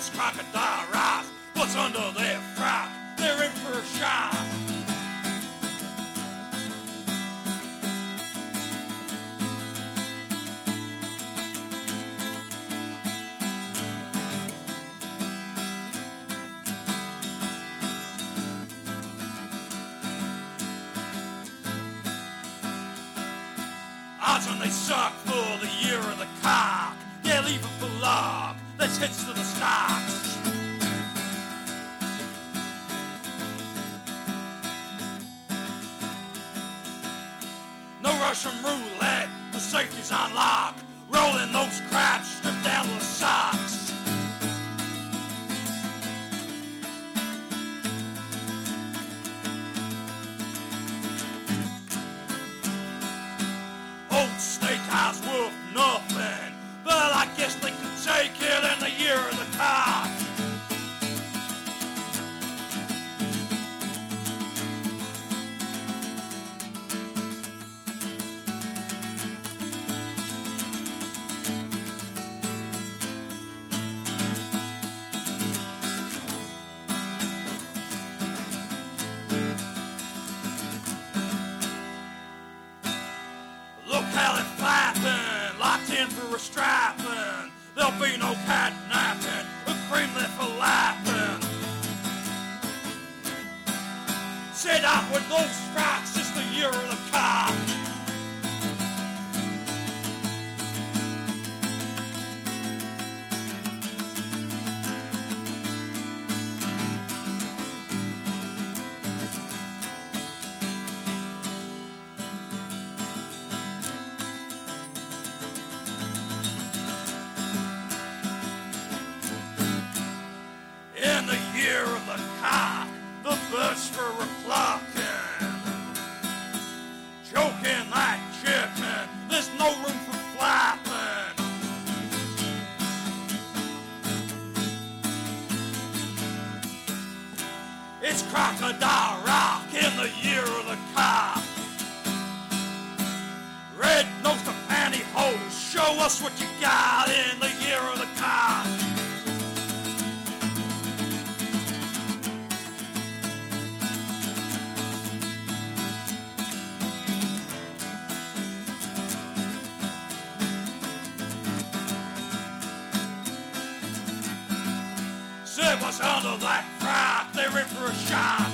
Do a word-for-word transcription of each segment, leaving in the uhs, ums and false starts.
This crocodile rock, what's under their frock? They're in for a shock. Odds when they suck for the year of the cock. Yeah, leave it for luck. That's hits to the stocks. No Russian roulette, the safety's on lock. Rolling those craps, strip down the socks. Old steakhouse worth nothing, but I guess they could take it in the year of the cock. Look how they're flapping, locked in for a strapping. There'll be no catnapping, a cream there for lapping. Set out with those strikes, it's the year of the cock. In the year of the cock, the birds for a plucking. Choking that chicken, there's no room for flapping. It's crocodile rock in the year of the cock. Red nose to pantyhose, show us what you got in the year of the cock. Said what's under that frock, they're in for a shot.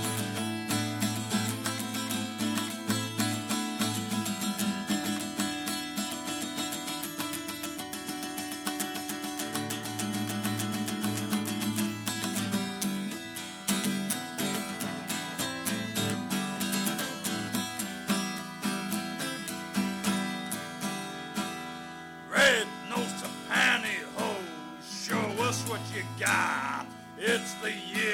Red nose to pantyhose, show us what you got. It's the year